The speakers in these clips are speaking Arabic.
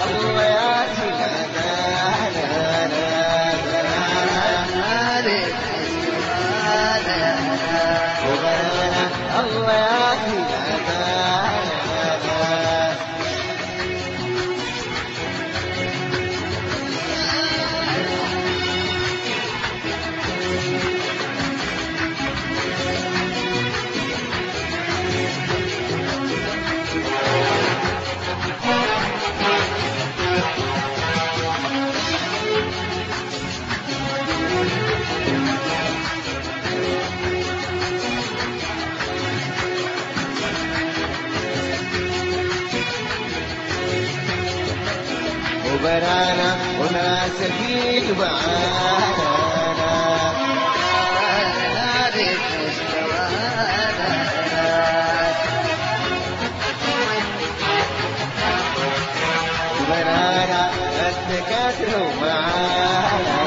الله ياتي لا لا لا لا الله ياتي وبرانا وناس فيك معانا وبرانا الدكاترة ومعانا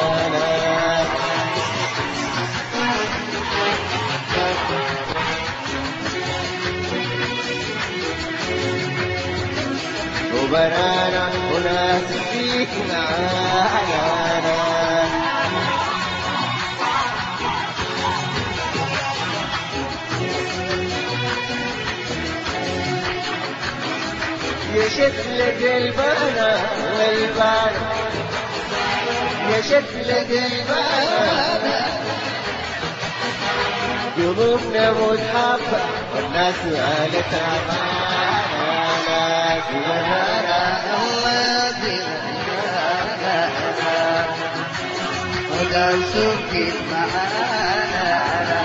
وبرانا وناس فيك معانا يا شكل قلبنا والبانا يا شكل قلبنا قلوبنا متحبة والناس قالت أمانة الله ولا سكت معانا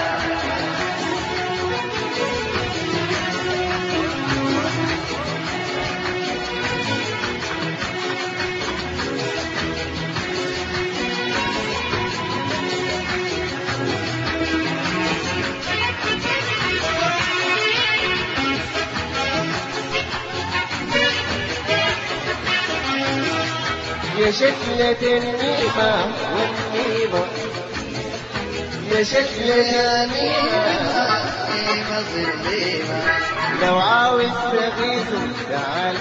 يا شكلة النيمة والنيمة يا شكلة النيمة ظليمة لو عاوز تغيث تعال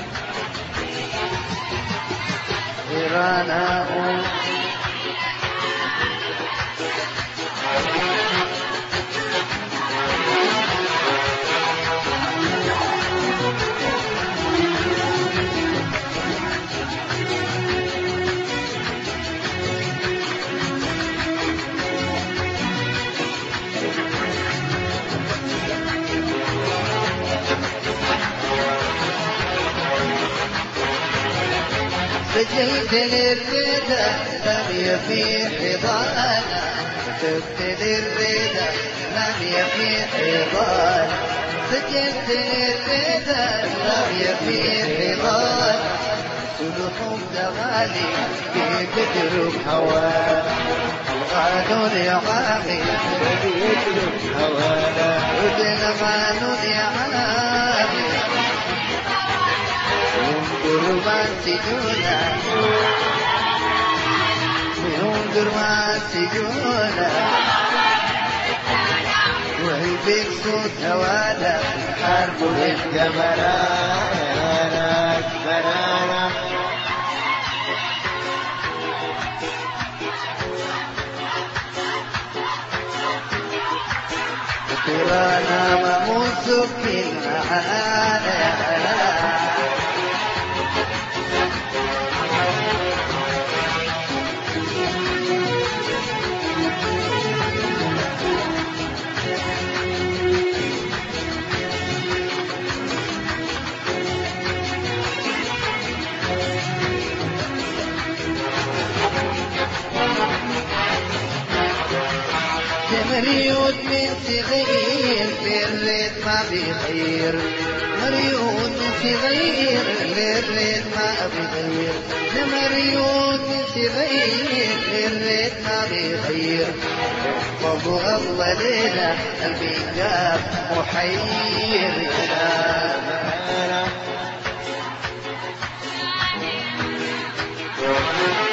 إيرانا سجلت للردى لم في حضانا سجلت للردى لم في حضانا سجلت للردى لم في حضانا سلوحهم دغالي كيف تترك هوانا الغاد يا عامي يترك هوانا ودلمان يا عامي ما سجونا ينظر ما سجونا وهيبك صوت هوانا حرب الجمرات برانا برانا مموسك معانا مريود من صغير في الريت ما بيغير مريود من صغير في الريت ما بيغير مريود من صغير في الريت ما بيغير فضو الله ليلة قلبي جاب محير يا